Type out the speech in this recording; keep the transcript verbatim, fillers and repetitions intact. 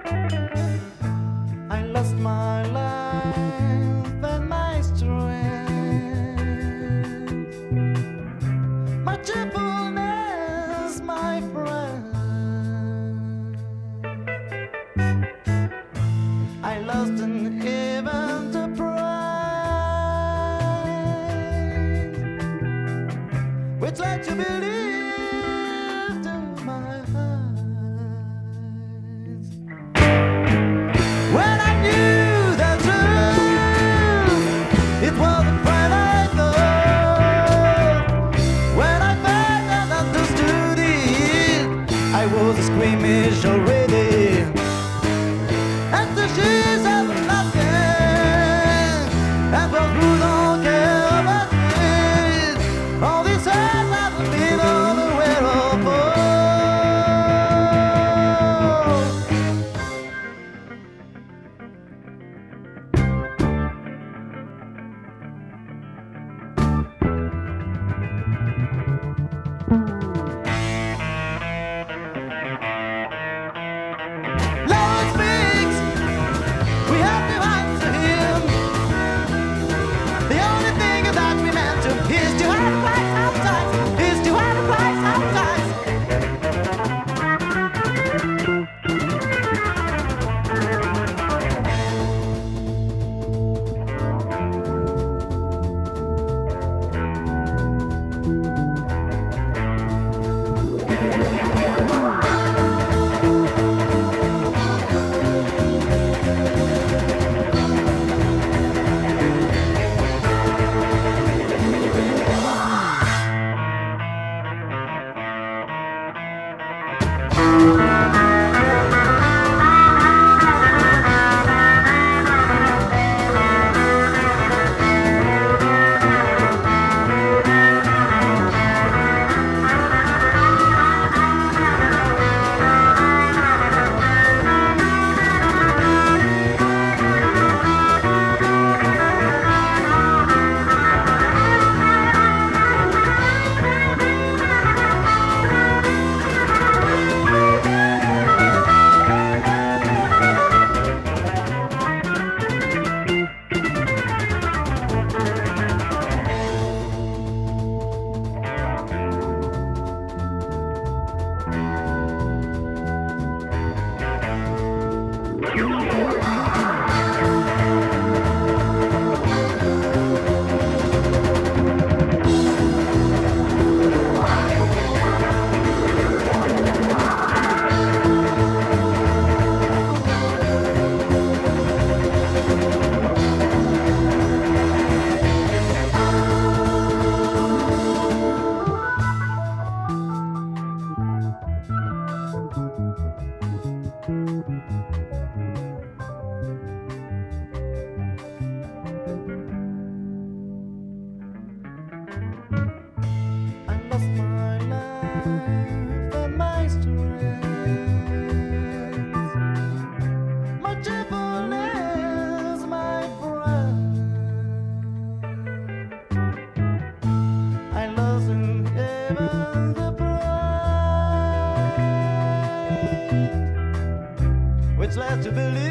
I lost my life and my strength, my cheerfulness, my friend. I lost an even the pride, which led to believe to my eyes. When I knew the truth, it wasn't when I thought. When I felt and understood it, I was a squeamish already. And the she's of nothing, and those who don't care about it, all this has not been unaware of. Lord speaks, we have to answer him. The only thing that we meant to is to have a price sometimes, is to have a price sometimes. I lost my life and my strength, my cheerfulness, my friend. I lost in heaven the pride, which led to believe